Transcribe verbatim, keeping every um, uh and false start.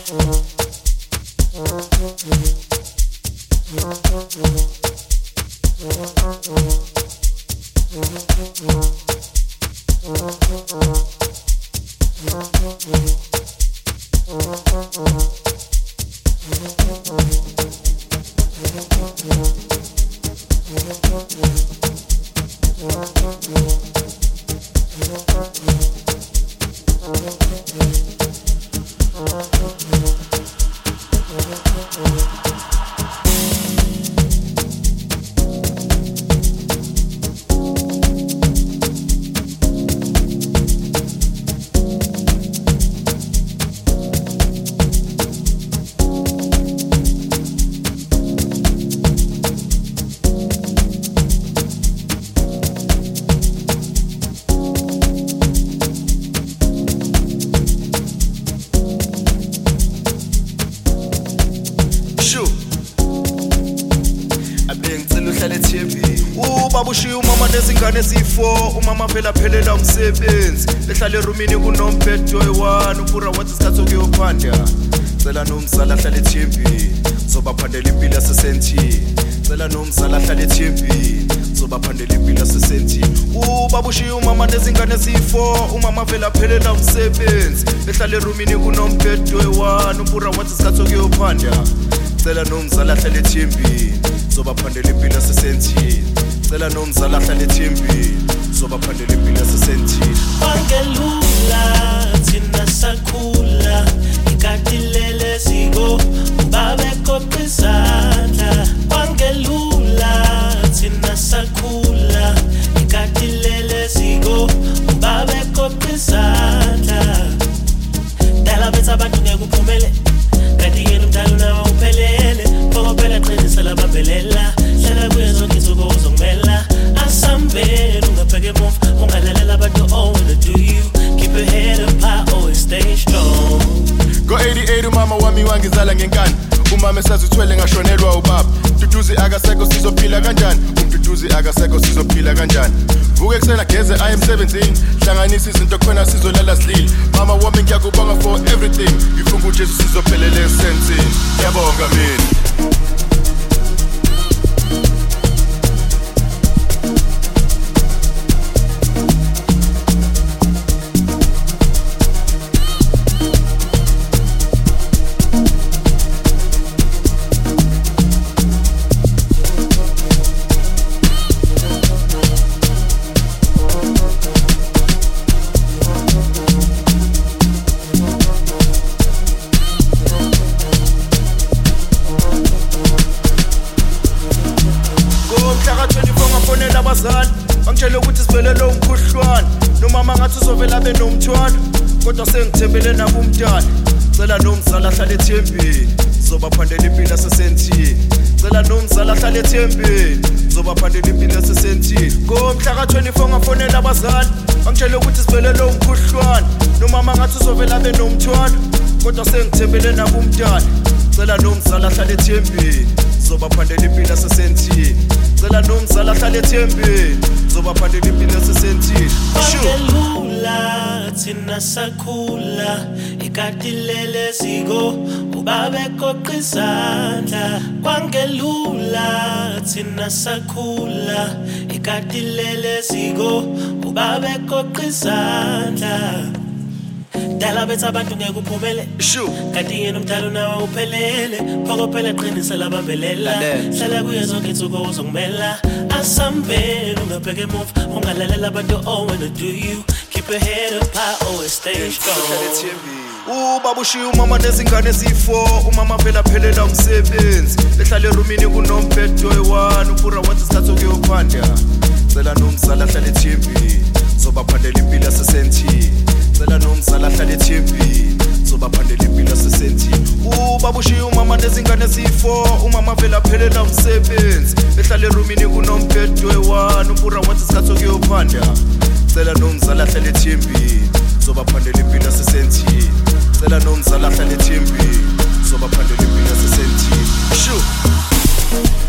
Babushiya umama nezingane eziyi-four, umama phela phelela umsebenzi, ehlala erumini kunomphedo oyi-one, ubura wathi isikhathi sokuyophanda. Cela nomzala ahlale ethembeni, zobaphandela impilo yasesentini. Cela nomzala ahlale ethembeni, zobaphandela impilo yasesentini. Babushiya umama nezingane eziyi-four, umama phela phelela umsebenzi, ehlala erumini kunomphedo oyi-one, ubura wathi isikhathi sokuyophanda. Cela nomzala ahlale ethembeni, zobaphandela impilo yasesentini. Cela nomzala ahlale ethembeni, zobaphandela impilo yasesentini. Wangelula thina sakhula, ikatilele siko ubabe koqa izandla. Wangelula thina sakhula, ikatilele siko ubabe koqa izandla. Dala betha abantu ngeke uphumele, kanti yena umdala nawe uphelele. Phoko phela qinisa labambelela, hlala kuye zonke insuku uzongimela. Asambele ungabheke emuva, ungalalela abantu all wanna do you. Keep your head up high, always stay strong. Go eighty-eight umama wami wangizala ngenkani, umama esazithwele ngashonelwa ubaba. Mduduzi akasekho sizophila kanjani, umduduzi akasekho sizophila kanjani. Vuke ekuseni ageze I am seventeen, hlanganisa izinto khona sizolala silile. Mama wami ngiyakubonga for everything, ngifunga uJesu sizophelele esentini. Ngiyabonga mina. Bangitshela ukuthi sivelele umkhuhlwane, nomama ngathi uzovela abe nomthwalo, kodwa sengithembele nabo umntwana. Cela nomzala ahlale ethembeni, zobaphandela impilo yasesentini. Cela nomzala ahlale ethembeni, zobaphandela impilo yasesentini. Ngomhla ka twenty-four ngafonela abazali, bangitshela ukuthi sivelele umkhuhlwane, nomama ngathi uzovela abe nomthwalo, kodwa sengithembele nabo umntwana. Cela nomzala ahlale ethembeni, zobaphandela impilo yasesentini. Cela nomzala ahlale ethembeni, zobaphandela impilo yasesentini. Wangelula thina sakhula, ikatilele siko ubabe koqa izandla. Wangelula thina sakhula, ikatilele siko ubabe koqa izandla. Dala betha abantu ngeke uphumele, kanti yena umdala nawe uphelele. Phoko phela qinisa labambelela, hlala kuye zonke insuku uzongimela. Asambele ungabheke emuva, ungalalela abantu all wanna do you. Keep your head up high, always stay strong. Babushiya umama nezingane eziyi-four, umama phela phelela umsebenzi, ehlala erumini kunomphedo oyi-one, ubura wathi isikhathi sokuyophanda. Cela nomzala ahlale ethembeni, zobaphandela impilo yasesentini. Cela nomzala ahlale ethembeni, zobaphandela impilo yasesentini. Babushiya umama nezingane eziyi-four, umama phela phelela umsebenzi, ehlala erumini kunomphedo oyi-one, ubura wathi isikhathi sokuyophanda. Cela nomzala ahlale ethembeni, zobaphandela impilo yasesentini. Cela nomzala ahlale ethembeni, zobaphandela impilo yasesentini.